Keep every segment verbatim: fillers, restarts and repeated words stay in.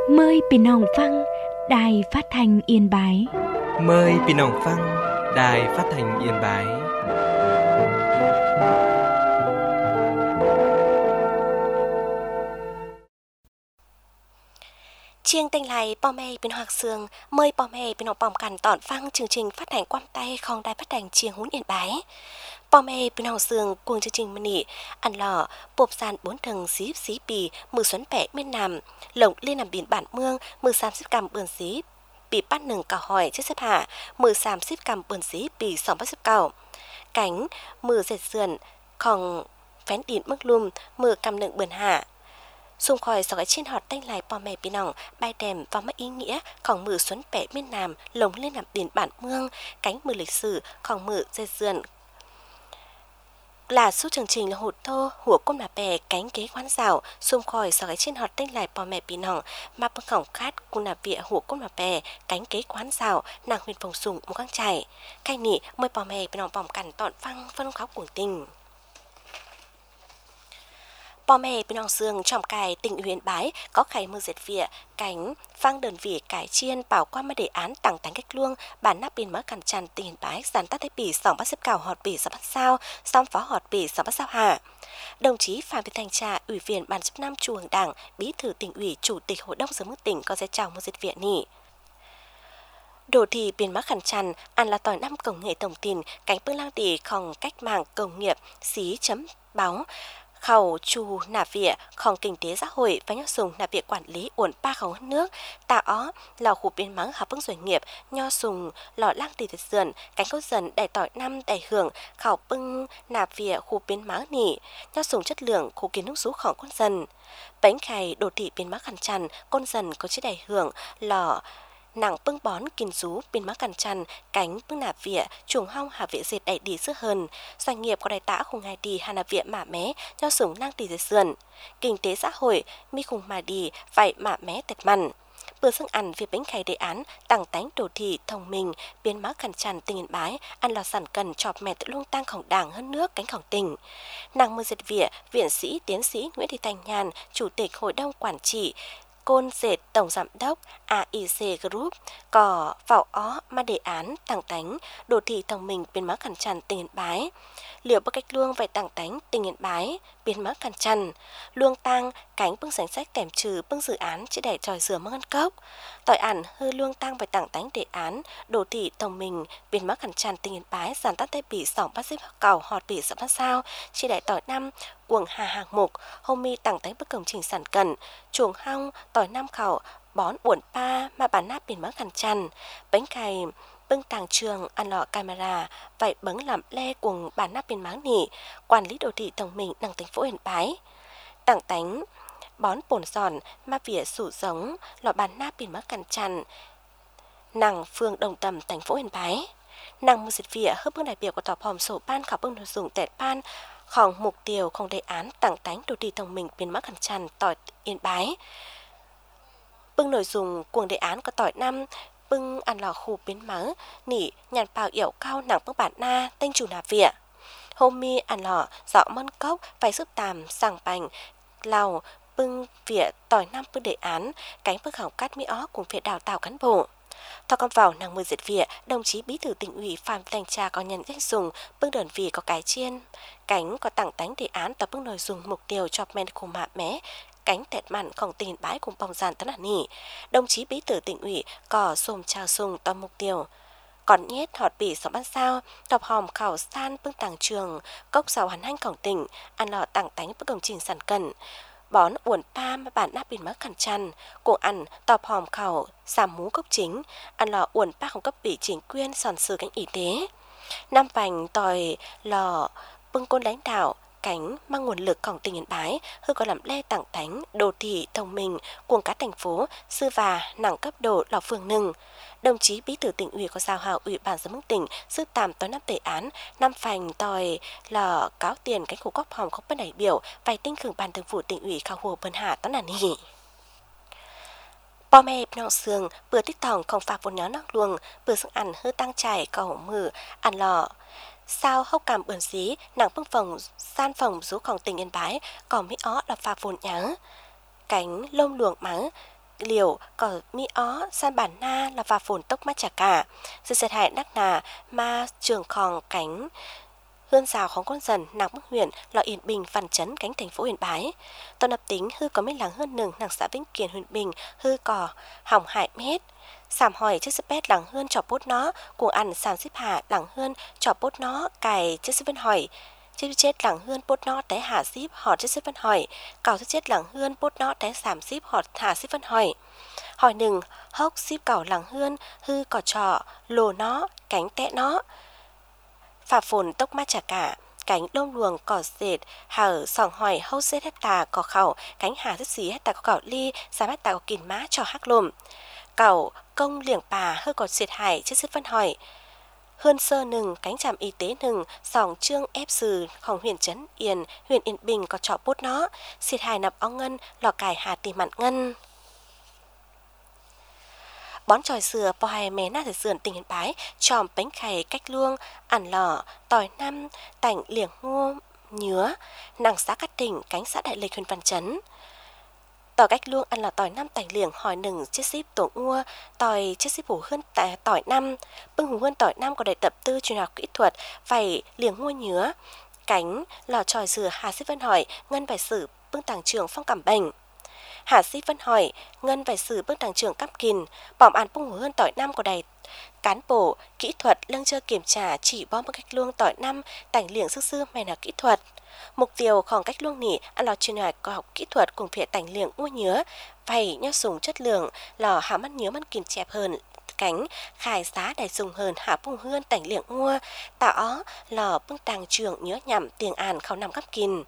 Mời Bình Hồng Phăng, Đài Phát thanh Yên Bái. Mời Bình Hồng Phăng, Đài Phát thanh Yên Bái. Chiêng tên này bò mê bên Hoặc Sương mời bò mê bên Hồng Bòm Cằn tọn phăng chương trình phát hành quam tay không đài phát hành chiêng hún Yên Bái. Bò mê bên Hồng Sương cuồng chương trình mani ăn lò bộp sàn bốn thằng xí xí bì mười xuân bẻ miền Nam lồng liên làm biển bản mương mười sam xếp cầm bươn xí bị bắt nừng cả hỏi chết xếp hạ mười sam xếp cầm bươn xí bị sòng bắt xếp cầu cánh mười dệt sườn còn phén đỉn mức lùm mười cầm nừng bươn hạ xung khỏi sau cái trên họt tanh lại bò mè bên nòng bài đèm vào mất ý nghĩa còn mử xuân bẻ miền Nam lồng lên làm điển bản mương cánh mử lịch sử còn mử dây dườn là suốt chương trình là hột thô hủa côn mà bè cánh kế quán rào xung khỏi sau cái trên họt tanh lại bò mè bên nòng mà bưng khổng khát cung là vịa hủa côn mà bè cánh kế quán rào nàng huyền phòng sùng một găng chảy cay nị mời bò mè bên nòng bòm cằn tọn phăng phân khóc cuồng tình. Bò mè bên Hồng Sương trong cài tỉnh huyện Bái có khải mưa dệt vỉa cánh phang đơn vị cải chiên bảo qua mà đề án tặng tánh cách luông bản nắp bên mở cằn tràn tỉnh huyện Bái giàn tát thái bỉ sòng bắt xếp cào họt bỉ sòng bắt sao song phó họt bỉ sòng bắt sao hạ. Đồng chí Phạm Thị Thanh Trà ủy viên ban chấp năm Trung ương Đảng bí thư tỉnh ủy chủ tịch hội đồng giám mức tỉnh có giấy chào mưa dệt vỉa nỉ. Đồ thị biển mắc khẩn tràn ăn là tỏi năm công nghệ tổng tin cánh bưng lang tỷ khòng cách mạng công nghiệp xí chấm báo khẩu trù nạp vỉa khòng kinh tế xã hội và nho sùng nạp vỉa quản lý uẩn ba khẩu hết nước tạo ó lò khu biến mắng hợp bưng doanh nghiệp nho sùng lò lang tỷ thật dần cánh cốt dần đầy tỏi năm đầy hưởng khẩu bưng nạp vỉa khu biến mắng nỉ nho sùng chất lượng khu kiến nước rú khỏng con dần bánh khay đồ thị biến mắc khẩn tràn con dần có chiếc đầy hưởng lò nặng bưng bón kiên rú bên má cằn chăn cánh bưng nạp vỉa chuồng hong hà vỉa dệt đẩy đi sức hơn doanh nghiệp có đại tả khung ngày đi hà nạp vỉa mả mé cho sủng năng tỷ dệt sườn kinh tế xã hội mi khung mà đi vậy mả mé tẹt mặn bữa sáng ăn việc bánh khay đề án tặng tánh đồ thị thông minh biến má cằn chăn tình Yên Bái ăn lò sản cần chọp mẹ tự luôn tăng khổng đảng hơn nước cánh khổng tình nàng mưa dệt vỉa viện sĩ tiến sĩ Nguyễn Thị Thanh Nhàn chủ tịch hội đồng quản trị Côn dệt tổng giám đốc a i xê Group có vào ó mà đề án tặng tánh đồ thị thông minh biến má cằn tràn tỉnh Yên Bái liệu bất cách luông vậy tặng tánh tỉnh Yên Bái biến má cằn tràn luông tăng cánh bưng danh sách tèm trừ bưng dự án chỉ để tròi rửa măng ăn cốc tỏi ản hư luông tăng vậy tặng tánh đề án đồ thị thông minh biến má cằn tràn tỉnh Yên Bái giàn tát tây bỉ sòng bắt xếp cầu họt bỉ sòng bắt sao chỉ để tỏi năm quần hà hàng mục hôm mi tặng tánh bất công trình sản cần chuồng hong tỏi năm khẩu bón uẩn pa mà bán nắp biển mắc khăn chăn bánh cày bưng tàng trường ăn lọ camera vậy bấng làm le cùng bán nắp biển máng nỉ quản lý đô thị thông minh năng thành phố Yên Bái tặng tánh bón bồn giòn mà vỉa sủ giống lọ bán nắp biển mắc khăn chăn năng phường Đồng Tầm thành phố Yên Bái năng một dịch vỉa hấp bưng đại biểu của tòa hòm sổ ban khảo bưng nội dung tẹt ban khòng mục tiêu không đề án tặng tánh đô thị thông minh biến mắc khăn chăn tỏi Yên Bái bưng nội dung cuồng đề án có tỏi năm bưng ăn lò khu biến mắng nỉ nhàn bào yểu cao nặng bưng bản na tên chủ nạp vỉa hôm mi ăn lò dọ mân cốc phải giúp tàm sàng bành lào bưng vỉa tỏi năm bưng đề án cánh bưng khảo cát mỹ ó cùng phía đào tạo cán bộ thọ con vào nàng mười dệt vỉa đồng chí bí thư tỉnh ủy Phạm Thanh Trà có nhận danh dùng bưng đơn vị có cái chiên cánh có tặng tánh đề án tập bưng nội dung mục tiêu cho men khủng mạ mé cánh tẹt mặn không tình bái cùng bòng giàn tấn nỉ đồng chí bí thư tỉnh ủy có xôm trao sung toàn mục tiêu còn nhét họt bỉ sóng ban sao tập hòm khảo san bưng tàng trường cốc sào hàn hanh cổng tỉnh ăn lọ tặng tánh bưng công trình sản cần bón uẩn pa mà bản nắp biển mắc khẩn chăn cùng ăn tọp hòm khảo xàm mú cốc chính ăn lò uẩn pa không cấp bị chính quyền sòn sừ cánh y tế năm vành tòi lò bưng côn lãnh đạo cánh mang nguồn lựcของtỉnh Yên Bái hư có làm le tặng tánh đồ thị thông minh cuồng cá thành phố sư và nặng cấp độ lò phường nừng đồng chí bí thư tỉnh ủy có giao hào ủy ban giám đốc tỉnh giúp tạm tối năm đề án năm phành tòi lò cáo tiền cánh khu góc hòm không bất đại biểu vài tinh khưởng ban thường vụ tỉnh ủy khảo hồ bần hạ tón là nỉ bò mè nọ sương bữa tích tòng không phạt vốn nhớ nóc luồng bữa sáng ăn hư tăng chảy cầu mử ăn lò sao hốc cảm bươn xí nặng bưng phòng san phòng rúของtỉnh Yên Bái còn mỹ ó là phạt vốn nhớ cánh lông luồng mắng liều có mi ó san bản na là và phồn tốc mắt chả cả sự sệt hại đắc nà ma trường khòng cánh hương rào khóng con dần nàng bức huyện lọ Yên Bình phản chấn cánh thành phố Yên Bái toàn lập tính hư có mấy làng hơn nừng nàng xã Vĩnh Kiền huyện Bình hư cỏ hỏng hại mét sảm hỏi chiếc spét làng hơn trò bốt nó cuồng ăn sàn xếp hạ làng hơn trò bốt nó cài chiếc spét hỏi chiếc chết làng hơn bốt nó té hạ xíp họ chiếc spét hỏi cào chiếc chết làng hơn bốt nó té sảm xíp họ hạ xíp phân hỏi hỏi nừng hốc xíp cào làng hơn hư cỏ trò lồ nó cánh tẽ nó phà phồn tốc ma chả cả cánh đôm luồng cỏ dệt hở sòng hỏi hâu xết hết tà cỏ khẩu cánh hà rất xí hết tà có cỏ ly xám hết tà có kìn má cho hắc lùm cẩu công liệng bà hơi cỏ diệt hải chết sức phân hỏi hơn sơ nừng cánh trạm y tế nừng sòng trương ép sừของhuyện trấn Yên huyện Yên Bình có trọ bốt nó diệt hải nập ong ngân lò cải hà tìm mặn ngân bón tròi sừa po hai mé na thể sườn tình Yên Bái tròm bánh khày cách luông ẩn lò tỏi năm tảnh liệng ngô nhứa nàng xã cát tỉnh cánh xã Đại Lịch huyện Văn Chấn tỏi cách luông ăn là tỏi năm tảnh liệng hỏi nừng chiếc ship tổ ngua tỏi chiếc ship hủ hơn tỏi năm bưng hủ hơn tỏi năm có đầy tập tư truyền học kỹ thuật phải liệng ngô nhứa cánh lò tròi sừa hà xếp vân hỏi ngân bài sử bưng tàng trường phong cảm bệnh Hà sĩ Vân hỏi ngân vài sử bước tàng trưởng cắp kìn bỏm ăn bung hơn tỏi năm của đầy cán bộ kỹ thuật lưng chơi kiểm tra chỉ bom bằng cách luông tỏi năm tảnh liệng sức sư mày là kỹ thuật mục tiêu khoảng cách luông nỉ ăn lò chuyên ngành có học kỹ thuật cùng phía tảnh liệng mua nhớ vầy nhau sùng chất lượng lò hạ mắt nhớ mắt kìm chẹp hơn cánh khai giá đại dùng hơn hạ bung hơn tảnh liệng mua tạo ó lò bưng tàng trưởng nhớ nhằm tiền àn khẩu nằm cắp kìn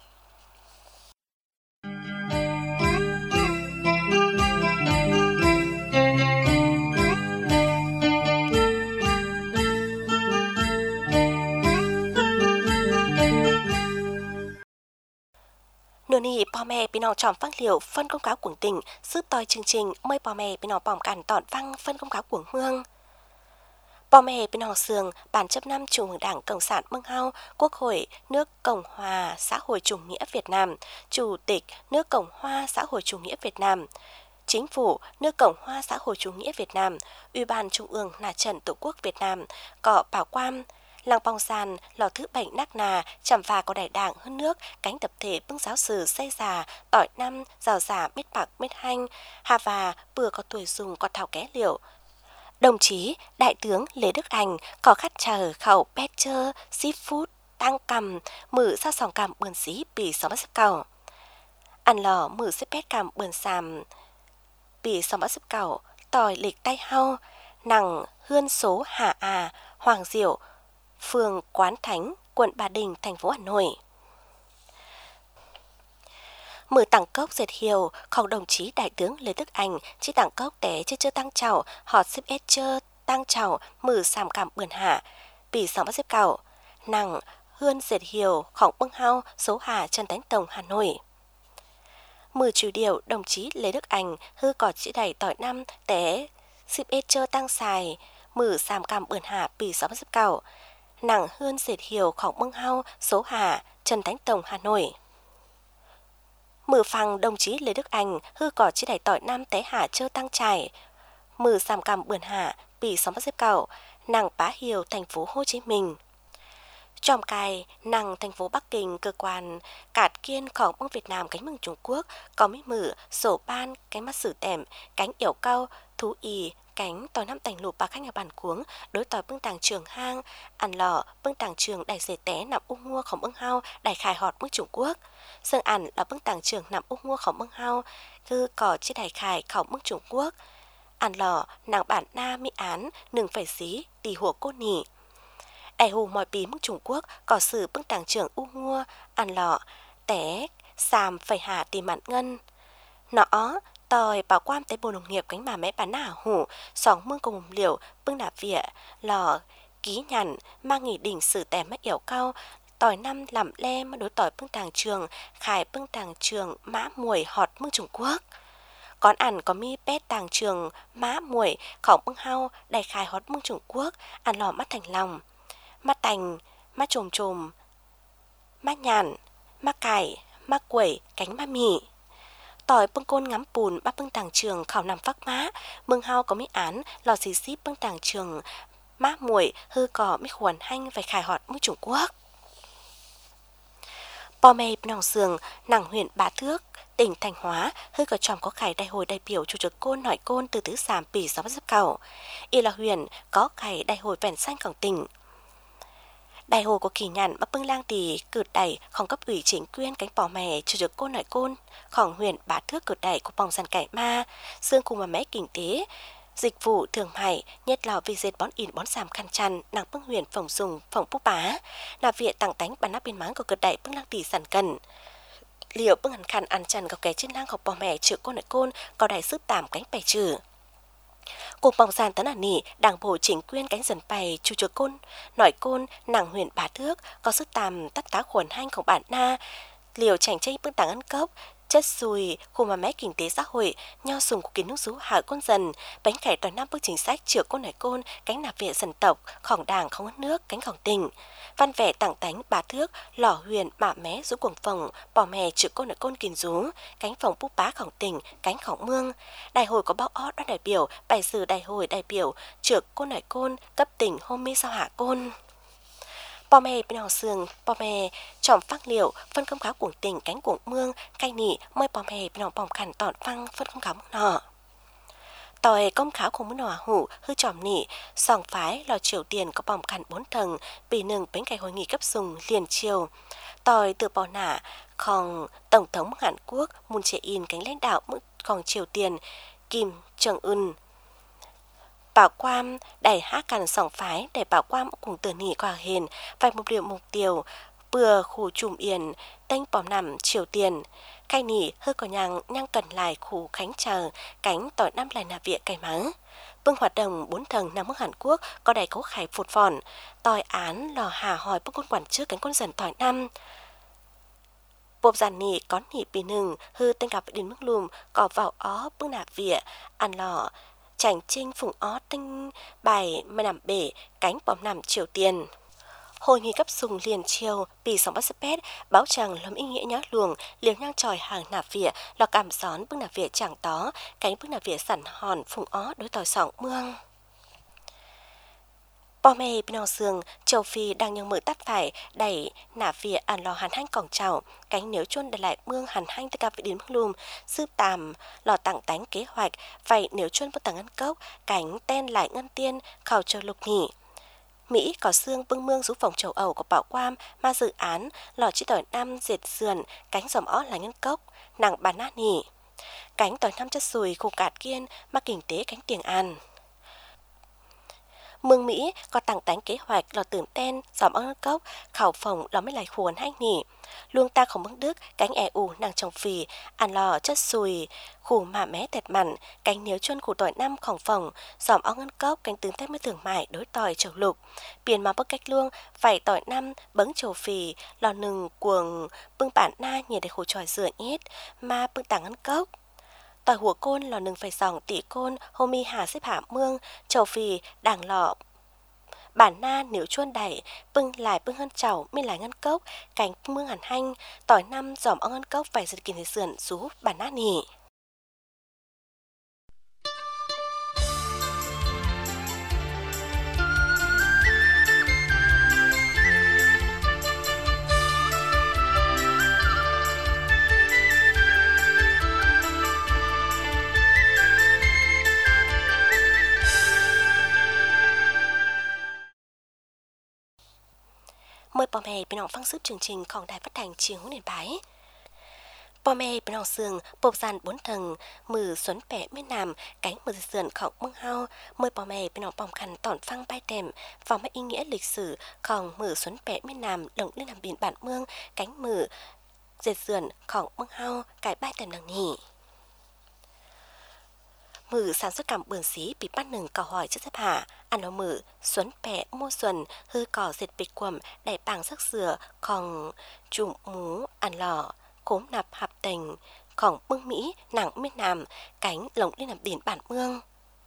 nửa nì bò mẹ bị nó tròm phát liệu phân công cáo cuồng tỉnh giúp toi chương trình mời bò mẹ bị nó bỏng cản tọn văng phân công cáo cuồng hương bò mẹ bị nó sườn bản chấp năm Trung ương Đảng Cộng sản Mông Hao Quốc hội nước Cộng hòa xã hội chủ nghĩa Việt Nam Chủ tịch nước Cộng hòa xã hội chủ nghĩa Việt Nam Chính phủ nước Cộng hòa xã hội chủ nghĩa Việt Nam Ủy ban Trung ương Mặt trận Tổ quốc Việt Nam cọ bảo quan làng bong sàn lò thứ bệnh nắc nà chằm phà có đại đảng hơn nước cánh tập thể bưng giáo sử xây già tỏi năm rào giả mít bạc mít hanh hà và bừa có tuổi dùng có thảo ké liệu đồng chí đại tướng Lê Đức Anh có khát chờ khẩu pet chơ seafood tăng cầm mử sao sòng cầm bườn xí bì sáu bát sấp cầu ăn lò mử xếp pet cầm bườn xàm bì sáu bát sấp cầu tỏi lịch tay hau nằng hươn số hà à Hoàng Diệu phường Quán Thánh, quận Ba Đình, thành phố Hà Nội. Mười tặng cốc dệt hiệu,ของđồng chí đại tướng Lê Đức Anh, chỉ tặng cốc té chưa chưa tăng chảo, họ xếp ết chưa tăng chảo, mử sàm cảm bườn hạ, bì sóng bắt xếp cảo, nặng hươn dệt hiệu,ของbưng hao, số hà Trần Thánh Tông, Hà Nội. Mười chủ điều, đồng chí Lê Đức Anh, hư cỏ chỉ đầy tỏi năm, té xếp ết chưa tăng xài, mử sàm cảm bườn hạ, bì sóng bắt xếp cảo, nặng hơn dệt hiệuของbưng hao số hà Trần Thánh Tông Hà Nội. Mử phăng đồng chí Lê Đức Anh hư cỏ chỉ đẩy tỏi năm té hà chơ tăng trải mử sàm cầm bườn hạ bì sóng bắt xếp cầu nặng Bá Hiều thành phố Hồ Chí Minh. Tròm cài nặng thành phố Bắc Kinh cơ quan cạt kiênของbưng Việt Nam cánh mừng Trung Quốc có mấy mử sổ ban cánh mắt sử tẻm cánh yểu cao thú y cánh tỏi năm tành lụp bà khách nhà bản cuống đối tỏi bưng tàng trường hang ăn lò bưng tàng trường đài dề té nằm ung muaของbưng hao đài khải họt bưng Trung Quốc sơn ăn là bưng tàng trường nằm ung muaของbưng hao thư cỏ chiếc đài khảiของbưng Trung Quốc ăn lò nàng bản na mỹ án nừng phải xí tì hùa cô nỉ đài hù mọi bí bưng Trung Quốc có sử bưng tàng trường ung mua ăn lò té sàm phải hạ tìm mặn ngân nó tỏi bảo quan tới bộ nông nghiệp cánh bà mẹ bán nả hủ sóng mương cùng liều bưng nả vỉa lò ký nhằn mang nghỉ đỉnh sử tèm mất yểu cao tỏi năm làm le đối tỏi bưng tàng trường khải bưng tàng trường mã muội họt mương Trung Quốc còn ăn có mi pet tàng trường mã muộiของbưng hao đầy khải họt mương Trung Quốc ăn lò mắt thành lòng mắt tành mắt trồm trồm mắt nhàn mắt cải mắt quẩy cánh mắt mì tỏi bưng côn ngắm bùn ba bưng tàng trường khảo nằm phác má mừng hao có mấy án lò xì xíp bưng tàng trường má muội hư cỏ mấy khuẩn hanh phải khải họt mũi Trung Quốc. Bò mê nòng sườn nàng huyện Bá Thước tỉnh Thanh Hóa hơi có tròm có khải đại hội đại biểu chủ trực côn nội côn từ tứ sàm pì sáu dấp cầu y là huyện có khải đại hội vẹn xanh cổng tỉnh. Đại hội của kỳ nhận bắc bưng lang tỳ cử đẩy không cấp ủy chính quyền cánh bò mè chủ trực côn nội cônของhuyện Bá Thước cử đẩy của bòng sàn cải ma xương cùng mà mẽ kinh tế dịch vụ thương mại nhất là vì dệt bón in bón sàm khăn chăn nàng bưng huyện phòng dùng phòng búp bá là viện tặng tánh bản nắp biên máng của cử đẩy bưng lang tỳ sản cần liệu bưng hẳn khăn ăn chăn gọc kẻ trên lang học bò mẹ chữ côn nội côn có đại sức tạm cánh bè trừ cuộc bòng sàn tấn ả nỉ đảng bộ chính quyền cánh dần bày chủ chữ côn nội côn nàng huyện Bá Thước có sức tạm tắt tá khuẩn hanhของbản na liều chảnh tranh bưng tàng ăn cốc chất xùi khu mà mé kinh tế xã hội nho sùng của kiến nước rú hạ côn dần bánh cải toàn năm bước chính sách chữa côn hải côn cánh nạp viện dân tộc khổng đảng không mất nước cánh khổng tình văn vẻ tặng tánh Bá Thước lò huyền mạ mé rú cuồng phòng bỏ mè chữa côn hải côn kìn rú cánh phòng búp bá khổng tình cánh khổng mương đại hội có bao ót đoàn đại biểu bài sử đại hội đại biểu chữa côn hải côn cấp tỉnh hôm mi sao hạ côn bò mè bên hò sườn bò mè tròm phác liệu phân công kháo cuồng tỉnh cánh cuồng mương cay nỉ môi bò mè bên hò bòm khẩn tọn phăng phân công kháo nọ tỏi công kháo của muốn nọ hủ hư tròm nỉ sòng phái lò triều tiền có bòm khẩn bốn tầng bì nừng bánh cày hội nghị cấp dùng liền chiều tỏi từ bò nả còn tổng thống Hàn Quốc Moon Jae-in cánh lãnh đạo mức còn triều tiền Kim Jong Un bảo quan đẩy hát cằn sòng phái để bảo quan cùng tử nỉ qua hền vài một điều mục tiêu bừa khu trùm yên tênh bòm nằm triều tiền cay nỉ hơi có nhàng nhang cần lại khu khánh chờ cánh tỏi năm lại nạp viện cày mắng bưng hoạt động bốn tầng nam nước Hàn Quốc có đầy cố khải phụt phòn tỏi án lò hà hỏi bức con quản trước cánh con dần tỏi năm bộp giàn nỉ có nỉ bì nừng hư tên gặp đến mức lùm có vào ó bưng nạp viện ăn lò chảnh trinh phùng ó tinh bài mà nằm bể cánh bòm nằm triều tiền hội nghị cấp sùng liền chiều pì sóng bắt spét báo chẳng lắm ý nghĩa nhớ luồng liều nhang tròi hàng nạp viện lò cảm gión bưng nạp viện chẳng tó cánh bưng nạp viện sẵn hòn phùng ó đối tỏi sỏng mương bò mê bên hò sườn châu Phi đang nhường mự tắt phải đẩy nạp viện ăn lò hàn hanh cổng chảo cánh nếu chôn để lại mương hàn hanh tới gặp vị đến mức lùm sư tàm lò tặng tánh kế hoạch vậy nếu chôn bất tầng ngân cốc cánh tên lại ngân tiên khảo châu lục nhỉ Mỹ có xương bưng mương rú phòng châu Âu của bảo quam mà dự án lò chỉ tỏi năm dệt sườn cánh dòm ó là ngân cốc nàng bàn nát nhỉ cánh tỏi năm chất sùi khu cạt kiên mà kinh tế cánh tiền ăn mương Mỹ có tặng tánh kế hoạch lò tưởng tên dòm ớt cốc khảo phòng lò mới lại khuôn hanh nỉ luông ta không bưng Đức cánh e u nàng trồng phì ăn lò chất sùi khủ mà mé tẹt mặn cánh nếu chuân khủ tỏi năm khổng phòng dòm ớt ngân cốc cánh tướng tết mới thường mại đối tỏi châu lục biển mà bất cách luông phải tỏi năm bấng trầu phì lò nừng cuồng bưng bản na nhiệt để khủ tròi rửa ít mà bưng tảng ngân cốc tỏi hùa côn lò nừng phải sòng tỷ côn hôm mi hà xếp hạ mương trầu phì đảng lò bản na nếu chuôn đẩy bưng lại bưng hơn chảo mi lại ngân cốc cánh mương hàn hanh tỏi năm dòm ong ngân cốc phải giật kìm thế sườn rú bản na nỉ mời bò mè bên hòng phăng sức chương trìnhของđài phát thanh chiều hướng điện bái bò mè bên hòng sườn bột dàn bốn tầng mừ xuân bẻ miền nam cánh mừ sườnของmương hao mời bò mè bên hòng bòm khăn tỏn phăng bay tèm vào mấy ý nghĩa lịch sửของmừ xuân bẻ miền nam lồng lên làm biển bản mương cánh mừ dệt sườnของmương hao cải bay tèm đằng nhỉ mử sản xuất cảm bươn xí bị bắt nừng cỏ hỏi chất xếp hạ ăn nó mử xuân bẻ mua xuân hư cỏ dệt bịch quầm đại bảng sắc sửa còn trùm mú ăn lò cốm nạp hạp tình còn bưng Mỹ nặng miền nam cánh lồng lên làm biển bản mương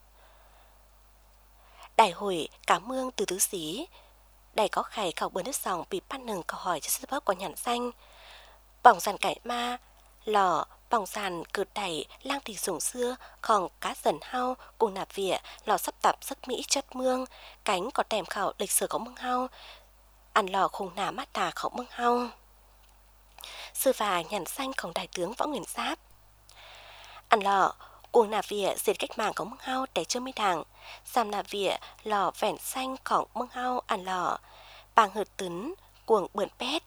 đại hội cả mương từ tứ xí đại có khải khảo bươn nước sòng bị bắt nừng cỏ hỏi chất xếp của nhãn xanh bỏng dàn cải ma lò bong bỏng sàn cượt đẩy lang thì sủng xưa còn cá dần hao cùng nạp vỉa lò sắp tập sắc mỹ chất mương cánh có tèm khảo lịch sử của mương hao ăn lò khung nà mát tà khẩu mương hao sư và nhàn xanhของđại tướng Võ Nguyên Giáp ăn lò cuồng nà vỉa diệt cách mạng của mương hao để chưa mấy đảng sam nà vỉa lò vẻn xanhของmương hao ăn lò bàng hượt tấn cuồng bươn pét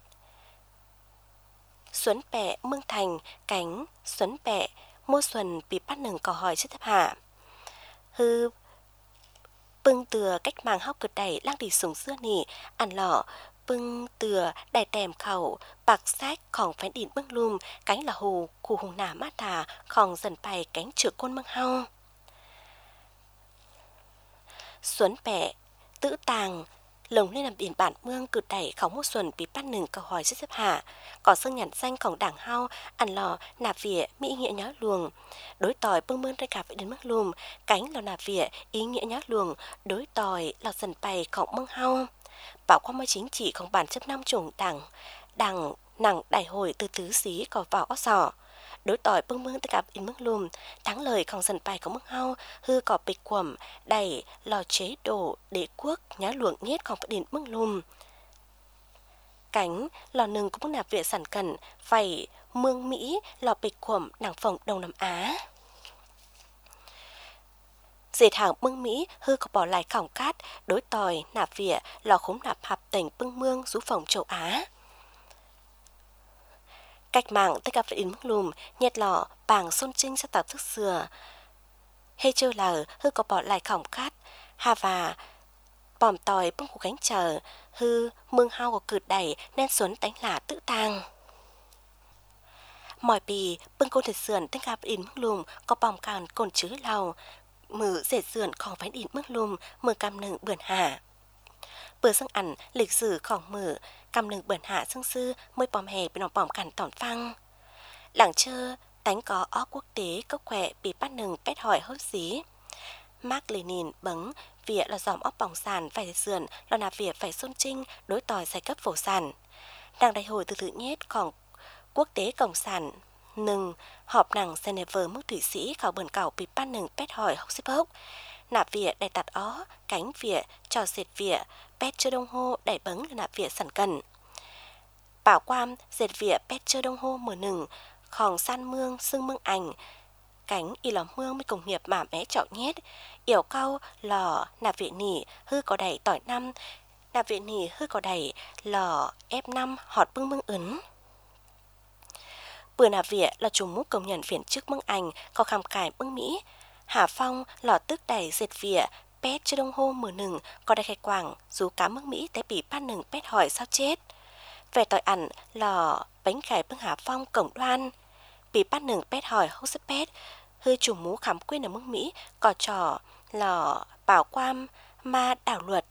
xuân bẹ mương thành cánh xuân bẹ mua xuân bị bắt nừng cò hỏi chất thập hạ hư bưng từa cách mạng hao cực đẩy lang đi sùng xưa nỉ ăn lọ bưng từa đài tèm khẩu bạc sáchของphén đỉnh bưng lùm cánh là hồ khu hùng nà mát thàของdần bày cánh chữa côn mương hao xuân bẹ tự tàng lồng lên làm biển bản mương cự đẩy khẩu mua xuân bị bắt nừng cầu hỏi xếp hạ có sương nhàn xanhของđảng hao ăn lò nạp vỉa mỹ nghĩa nhớ luồng đối tỏi bưng mương ra cà phải đến mức lùm cánh lò nạp vỉa ý nghĩa nhớ luồng đối tỏi lò dần bàyของmương hao bảo qua mới chính trịของbản chấp năm chủng đảng đảng nặng đại hội từ tứ xí có vào ó sò đối tỏi bưng mương tất cả in mức lùm thắng lờiของdần bài của mức hao hư cỏ bịch quẩm đẩy lò chế độ đế quốc nhá luồng nhiếtของđiện mức lùm cánh lò nừng cũng nạp viện sản cần phải mương Mỹ lò bịch quẩm đảng phòng Đông Nam Á dệt hàng mương Mỹ hư có bỏ lại khỏng cát đối tỏi nạp vỉa lò khống nạp hạp tỉnh bưng mương rú phòng châu Á cách mạng tất cả phải in mức lùm nhét lọ bảng xôn trinh sẽ tạo thức xưa hê chơi là hư có bỏ lại khỏng cát hà và bòm tỏi bưng của cánh chờ hư mương hao của cượt đẩy nên xuống đánh lả tự tàng mỏi bì bưng côn thịt sườn tất cả phải in mức lùm có bòm càn cồn chứ lầu mử dệt sườn còn phải in mức lùm mử cam nừng bươn hạ bữa xương ảnh lịch sửของมือ cầm nừng bẩn hạ xương sư mới bòm hè bị nó bòm cằn tỏn phăng làng chơ tánh có ó quốc tế cốc khỏe bị bắt nừng pét hỏi hốt xí Mark Lenin bấn vỉa là dòm óc bỏng sàn phải sườn là nạp vỉa phải xôn trinh đối tỏi giải cấp phổ sản đảng đại hội từ tự nhiếtของquốc tế cộng sản nừng họp nàng Geneva mức thủy sĩ khảo bẩn cảo bị bắt nừng pét hỏi hốc xếp hốc nạp vỉa đầy tạt ó cánh vỉa trò dệt vỉa pét chưa đông hô đẩy bấn là nạp vỉa sản cần bảo quam dệt vỉa pét chưa đông hô mở nừng khòng san mương xương mương ảnh cánh y lò mương mới công nghiệp mà mé chọ nhét yểu cau lò nạp vỉa nỉ hư có đẩy tỏi năm nạp vỉa nỉ hư có đẩy lò ép năm họt bưng mương ấn bữa nạp vỉa là trùng múc công nhận phiền trước mương ảnh có khăm cải mương Mỹ Hà Phong lò tức đẩy dệt vỉa pét chưa đông hô mở nừng có đại khai quảng dù cá mương Mỹ té bị bắt nừng pét hỏi sao chết về tỏi ảnh lò bánh khải bưng Hà Phong cổng đoan bị bắt nừng pét hỏi hô sếp pét hư chủ mũ khám quên ở mương Mỹ có trò lò bảo quam ma đảo luật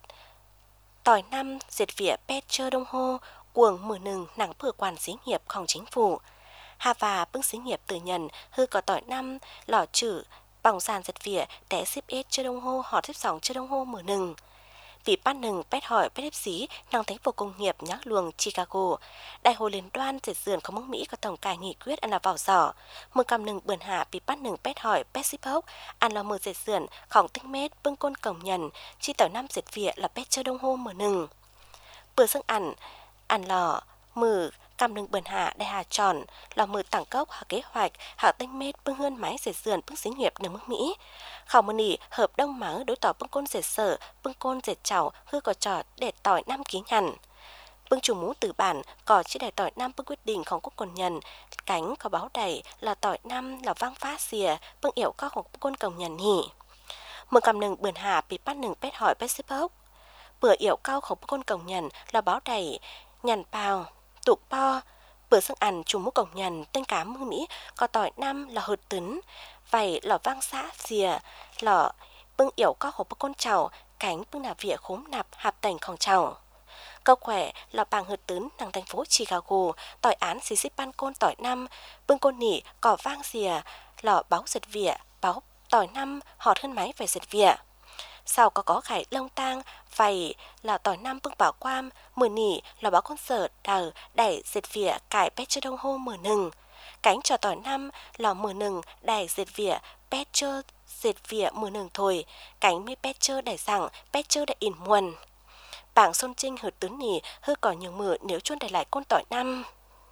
tỏi năm dệt vỉa pét chưa đông hô cuồng mở nừng nắng vừa quản xí nghiệpของchính phủ Hà và bưng xí nghiệp tự nhận hư có tỏi năm lò chữ bỏng sàn dệt vỉa té xếp ết chưa đông hô họ xếp sóng chưa đông hô mở nừng vì bắt nừng pét hỏi pét ép xí năng thành phố công nghiệp nhắc luồng Chicago đại hội liên đoan dệt sườn của mương Mỹ có tổng cài nghị quyết ăn là vào giỏ mưa cầm nừng bươn hạ bị bắt nừng pét hỏi pét xếp hốc ăn là mưa dệt sườnของtinh mét bưng côn cổng nhận chi tỏi năm dệt vỉa là pét chưa đông hô mở nừng bữa xương ăn ăn lò mừ cầm nừng bươn hạ đại hà tròn lò mừ tảng cốc hạ kế hoạch hạ tinh mét bưng hơn máy dệt sườn bưng xí nghiệp nương mương Mỹ khảo mơ nỉ hợp đông mắng đối tỏ bưng côn dệt sở bưng côn dệt chảo hư có trò để tỏi năm ký nhằn bưng chủ mũ từ bản có chỉ để tỏi năm bưng quyết địnhของquốc còn nhân cánh có báo đầy là tỏi năm là vang phá xìa bưng yểu cóของcôn cổng nhân hỉ mừng cầm nừng bươn hạ bị bắt nừng pét hỏi pét xếp hốc bữa yểu caoของcôn cổng nhân là báo đầy nhằn bào tụ po bữa xương ăn chủ mũ cổng nhân tên cá mương Mỹ có tỏi năm là hột tấn vậy lò vang xã xìa lò bưng yểu có của côn chảo cánh bưng nạp vỉa khốm nạp hạp tànhของchảo câu khỏe lò bàng hột tấn năng thành phố Chicago tỏi án xí xích ban côn tỏi năm bưng côn nỉ cỏ vang xìa lò báo dệt vỉa báo tỏi năm họt hơn máy về dệt vỉa sau có có khải lông tang vậy là tỏi năm bưng bảo quam mười nỉ lò báo con sở đờ đẩy dệt vỉa cải pét chưa đông hô mười nừng Cánh cho tỏi năm lò mưa nừng đài dệt vỉa pét chơ dệt vỉa mưa nừng thôi, cánh mi pét chơ đài rằng pét chơ đài in muôn. Bảng Xuân Trinh hử tứ nỉ hư có nhiều mưa nếu chuôn đài lại côn tỏi năm.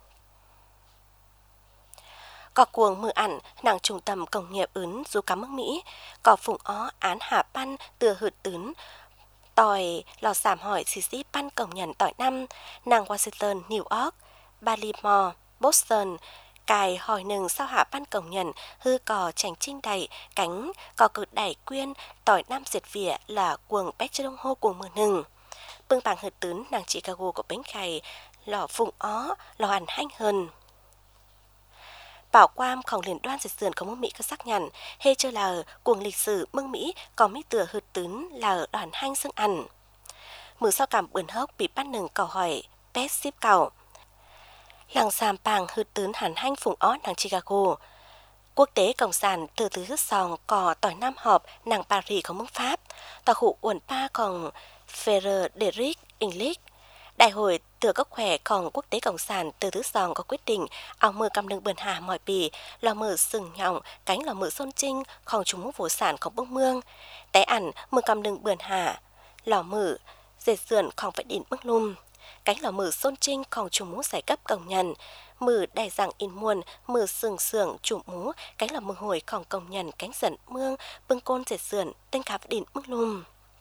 Có cuồng mưa ẩn nàng trung tâm công nghiệp ứng du cắm nước Mỹ, có phùng ó án hạ pan tựa hử tứ tỏi lò sảm hỏi xì xí pan công nhận tỏi năm, nàng Washington, New York, Baltimore, Boston, cài hỏi nừng sao hạ ban công nhận hư cò chành trinh đầy cánh cò cực đẩy quyên tỏi năm diệt vỉa là cuồng bét cho đông hô cuồng mưa nừng. Bưng bằng hư tứ nàng Chicago của bánh khày lò phụng ó lò hẳn hanh hơn. Bảo Quam không liên đoan diệt sườn không mương Mỹ có xác nhận hê chơi là cuồng lịch sử mương Mỹ có mỹ tựa hư tứ là đoàn hanh xương ăn. Mưa sau cảm bươn hốc bị bắt nừng cầu hỏi bét ship cầu. Làng xàm bàng hư tứ hẳn hanh phùng ó nàng Chicago. Quốc tế Cộng sản từ từ hứt sòng cò tỏi năm họp nàng Paris không mương Pháp. Tòa khủ uẩn pa còn Frederick English. Đại hội từ các khỏe còn quốc tế Cộng sản từ thứ sòng có quyết định áo mưa cầm nâng bườn hà mọi bì lò mưa sừng nhọng cánh lò mưa xôn trinh không chúng mũ vô sản không bông mương. Té ẩn mưa cầm nâng bườn hà lò mưa dệt sườn không phải đỉnh bức lùm. Cánh lò mử xôn trinh còn chủ mũ giải cấp công nhân, mử đài rằng in muôn, mử sừng sưởng chủ mũ, cánh lò mử hồi còn công nhân cánh giận mương, bưng côn dệt sườn, tên khắp đỉnh mức lùm.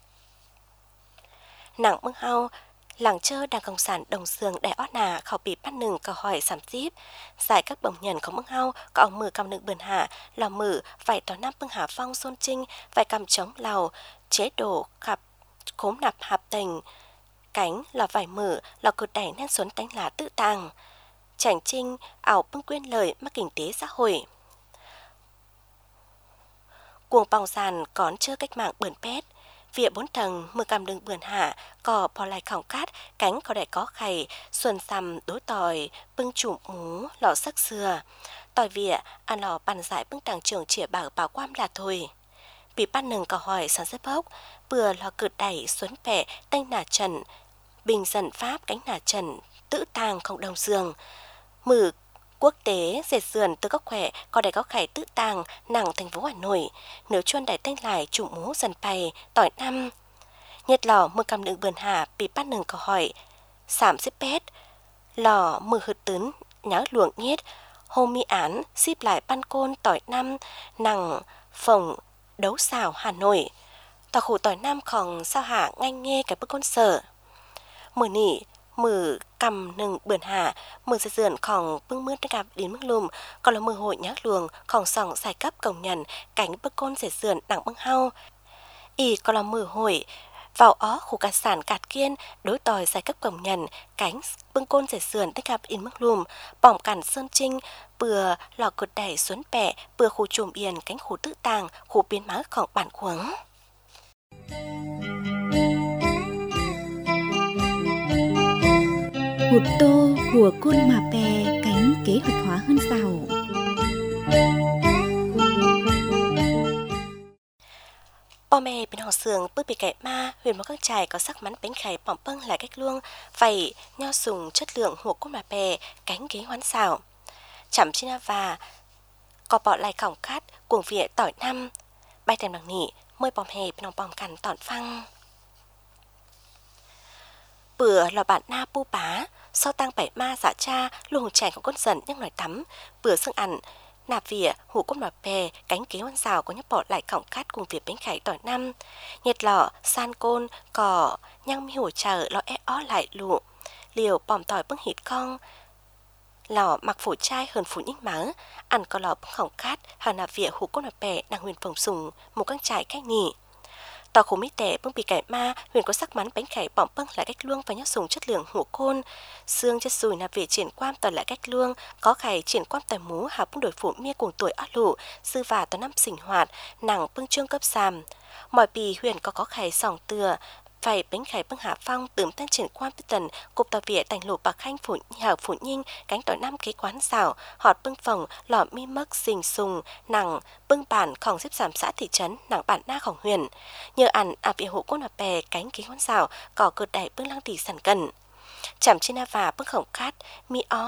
Nặng bưng hao, làng chơ đang công sản đồng sườn đại ót nà khảo bị bắt nừng câu hỏi sảm díp. Giải các bồng nhân không bưng hao, có ông mử cầm nừng bườn hạ, lò mử phải tỏ năm bưng hạ phong xôn trinh, phải cầm chống lào, chế đổ khắp khốm nạp hạp tình. Cánh là vải mử là cực đẩy nên xuân tánh lá tự tàng. Chảnh trinh ảo bưng quyên lời mắc kinh tế xã hội. Cuồng bòng sàn còn chưa cách mạng bươn pét. Vỉa bốn tầng mưa cầm đường bươn hạ cò bò lại khỏng cát cánh có đại có khay xuân xăm đối tỏi bưng chủ mú lọ sắc xưa. Tỏi vỉa ăn lò bàn giải bưng đảng trưởng chỉa bảo bảo quam là thôi. Bị bắt nừng câu hỏi sản xuất bốc vừa lò cực đẩy xuân pẹ tanh nà trần bình dân Pháp cánh nà trần tự tàng không đồng giường. Mử quốc tế dệt sườn từ các khỏe có đại có khải tự tàng nàng thành phố Hà Nội. Nếu chuôn đại tên lại chủ mũ dần bày tỏi năm. Nhật lò mưa cầm nừng bườn hạ bị bắt nừng câu hỏi sảm xếp pét. Lò mưa hư tứ nháo luồng nhết hôm mi án xíp lại ban côn tỏi năm nàng phồng đấu xào Hà Nội. Tòa khủ tỏi năm còn sao hạ ngay nghe cái bức con sở. Mưa nỉ, mưa cầm nừng bươn hạ, mưa dệt sườn còn bưng mướt gặp đến mức lùm, còn là mưa hội nhát luồng còn sòng giải cấp công nhân cánh bức côn dệt sườn đằng bưng hao. Y còn là mưa hội vào ó khu cát sản cạt kiên đối tỏi giải cấp công nhân cánh bưng côn dệt sườn tích gặp in mức lùm, bỏng cản sơn trinh, bừa lò cột đẩy xuân bẹ, bừa khu trùm yên cánh khu tự tàng, khu biến má còn bản khuống. Hụt tô hùa côn mà bè cánh kế hoạch hóa hơn giàu. Bò mẹ bên họ sườn bước bị kẻ ma huyền một các trài có sắc mắn bánh khải bỏng bâng lại cách luông vậy nho sùng chất lượng hùa côn mà bè cánh kế hoán xào. Chẩm trên và có bỏ lại khỏng cát cuồng vỉa tỏi năm bay tèm đằng nỉ môi bòm hè bên bòm cằn tỏn phăng. Bữa là bạn na pu bá sau tăng bảy ma dạ cha luồng chảy của con dần nhưng nói tắm bữa xương ăn nạp vỉa hủ côn mà bè cánh kế hoan xào có nhấp bỏ lại khỏng cát cùng việc bánh khải tỏi năm nhiệt lọ san côn cỏ nhang mi hủ chờ lọ e ó lại lụ liều bòm tỏi bưng hít con lò mặc phủ chai hơn phủ nhích mắng ăn có lò bưng khỏng cát hàng nạp vỉa hủ côn mà bè nàng huyền phồng sùng một căn trại cách nhỉ. Tòa khổ mỹ tệ bưng bị cải ma huyền có sắc mắn bánh khải bỏng bâng lại cách luông và nhóc sùng chất lượng hủ côn xương chất sùi là về triển quan tòa lại cách luông có khải triển quan tòa mú hà bưng đổi phủ mia cùng tuổi át lụ sư và tòa năm sinh hoạt nàng bưng trương cấp sàm mọi bì huyền có có khải sòng từa phải bánh khải bưng hạ phong tưởng tên triển quan tư tần cục tòa vỉa tành lộ bạc khanh phủ hảo phủ nhinh cánh tỏi năm kế quán xảo họt bưng phòng lọ mi mấc xình sùng nàng bưng bản khòng xếp giảm xã thị trấn nàng bản na khổng huyền nhờ ăn à vỉa hộ côn hợp bè cánh kế quán xảo cỏ cột đẩy bưng lăng tỷ sản cần chẩm trên na và bưng khổng cát mi ó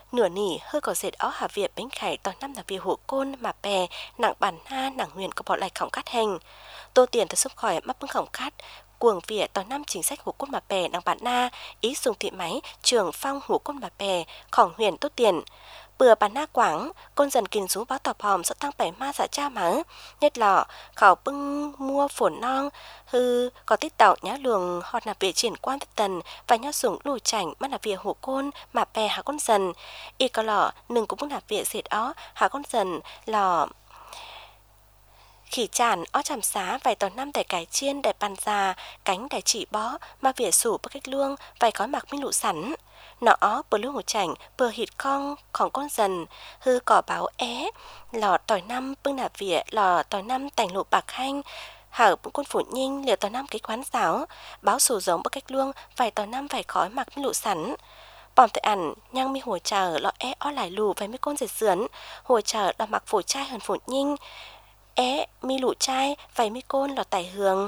nửa nỉ hơi có dệt ó hà Việt bánh khải tỏi năm là vì hộ côn mà bè nặng bản na nặng huyền có bỏ lại khổng cát hành. Tô tiền ta giúp khỏi mắc bưng khổng cát cuồng vỉa tỏi năm chính sách hộ côn mà bè nặng bản na ý dùng thị máy trường phong hộ côn mà bè khổng huyền tốt tiền. Bừa bản na quảng côn dần kìn rú báo tọp hòm sẽ tăng bảy ma giả cha mắng nhất lọ khảo bưng mua phổn non hư có tiết tạo nhá luồng hoặc là về triển quan tất tần và nhá sủng lùi chảnh mắt là việc hộ côn mà bè hạ con dần y có lọ nừng cũng là việc dệt ó hạ con dần lọ khỉ chản ó chằm xá vài tòa năm để cải chiên để bàn già cánh để chỉ bó mà vỉa sủ bất cách luông vài gói mặc minh lụ sẵn nó ó bờ lưu hồ chảnh bờ hịt conของcon dần hư cỏ báo é lò tỏi năm bưng nạp vỉa lò tỏi năm tành lộ bạc hanh hở bưng quân phủ nhinh liều tỏi năm cái quán giáo báo sủ giống bất cách luông vài tỏi năm vài gói mặc minh lụ sẵn bòm tự ẩn nhang mi hồ chờ lọ é ó lại lù vài mấy con dệt sườn hồ chờ lọ mặc phổ trai hơn phủ nhinh é mi lụ trai vài mi côn lọ tải hương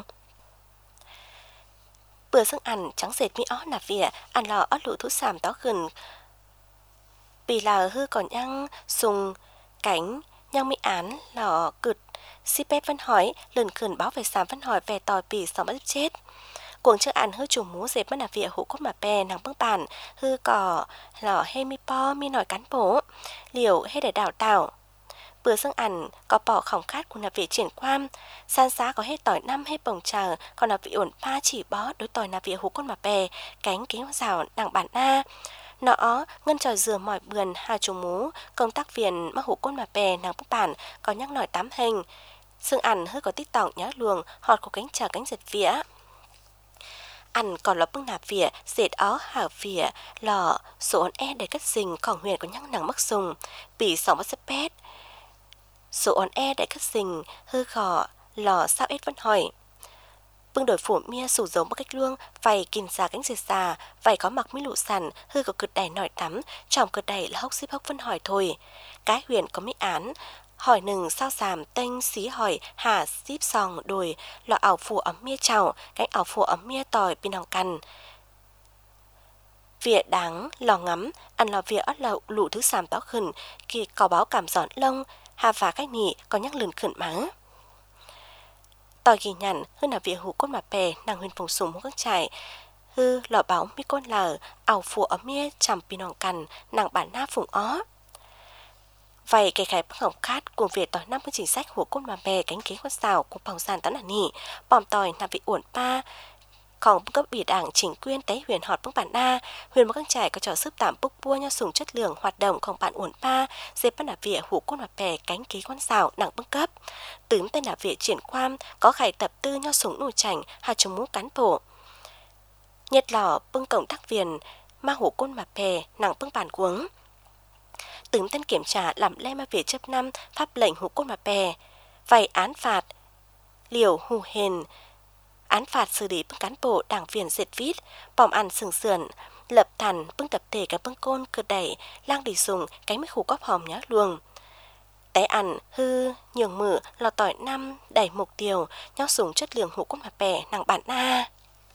bữa dương ăn trắng dệt mi ó nạp vỉa ăn lò ó lụ thú sàm tó gần vì là hư còn nhang sùng cánh nhang mi án lò cực si pet vẫn hỏi lần khẩn báo về sàm vẫn hỏi về tỏi pì sống bắt chết cuồng chưa ăn hư chủ mú dệt mất nạp vỉa hộ cốt mà bè nàng bưng bản hư cỏ lò hay mi po mi nổi cán bổ liều hay để đào tảo bữa dương ăn có bỏ khổng khát của nạp vị triển quan san xá có hết tỏi năm hết bồng chờ còn nạp vị ổn ba chỉ bó đối tỏi nạp vị hú con mà bè cánh kính rào đằng bản a nó ngân trò dừa mỏi bườn hà chủ mú công tác viền mắc hú con mà bè nàng bức bản có nhắc nổi tám hình dương ăn hơi có tít tỏng nhá luồng họt của cánh chờ cánh giật vía ăn còn lò bưng nạp vỉa dệt ó hảo vỉa lò số ổn e để cất sình còn huyền có nhắc nàng mắc sùng bỉ sòng bắt sếp pét số ổn e để cất sình hư khỏ lò sao ết vẫn hỏi bưng đổi phủ mia sủ giống bằng cách luông vầy kìn xà cánh dệt xà vầy có mặc mi lụ sàn hư có cực đầy nổi tắm tròm cực đầy là hốc xíp hốc vẫn hỏi thôi cái huyền có mỹ án hỏi nừng sao sàm tênh xí hỏi hà xíp sòng đồi lọ ảo phủ ấm mia chào cánh ảo phủ ấm mia tỏi pin hòng cằn vỉa đáng lò ngắm ăn lò vỉa ớt lậu lụ thứ sàm táo khẩn kỳ có báo cảm giòn lông hà và cách nhị có nhắc lườn khẩn mắng tỏi ghi nhận hơn là vỉa hú cốt mà bè nàng huyền phùng sùng hú các trại hư lò báo mi côn lờ ảo phủ ấm mia chằm pin hòng cằn nàng bản na phùng ó vậy kể khải bất hỏng khát cùng việc tỏi năm mươi chính sách của côn mà bè cánh kế con xào của phòng sàn tán là nỉ bòm tỏi là vị uổng pa còn cấp ủy đảng chính quyền tế huyền họt bức bản na huyền một các trại có trò sức tạm bức bua nhau sùng chất lượng hoạt độngของbản uổng pa dẹp bắt là vỉa hủ côn mà bè cánh kế con xào nặng bức cấp tướng tên là vỉa triển quan có khải tập tư nhau sùng nụ chảnh hà chống mũ cán bộ nhiệt lò bưng cộng tác viền ma hủ côn mà bè nặng bưng bản cuống tướng tên kiểm tra làm lê ma vỉa chấp năm pháp lệnh hủ côn mà bè vầy án phạt liều hù hền án phạt xử lý bưng cán bộ đảng viên diệt vít bòm ăn sừng sườn lập thằn bưng tập thể cả bưng côn cơ đẩy lang đi dùng cánh mấy khủ cóp hòm nhá luồng té ăn hư nhường mử lò tỏi năm đẩy mục tiêu nhau súng chất lượng hủ cốt mà bè nàng bản na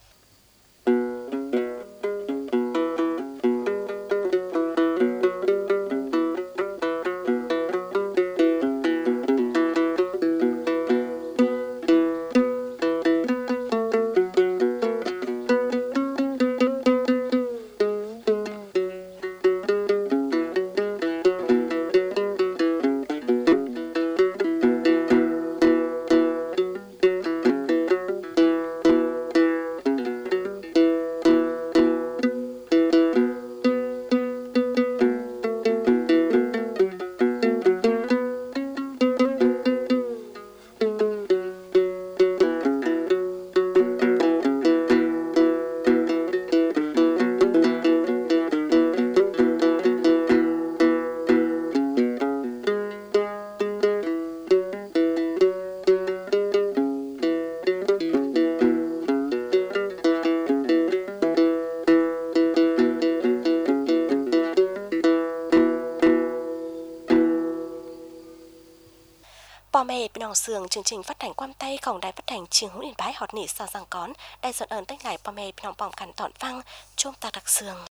Bò mẹ bên hồng sường chương trình phát hành quam tayของđài phát hành trường hữu điện bái họt nỉ sao rằng cón đài dọn ơn tách lại bò mẹ bên hồng bỏng cắn tọn văng chôm ta đặc sường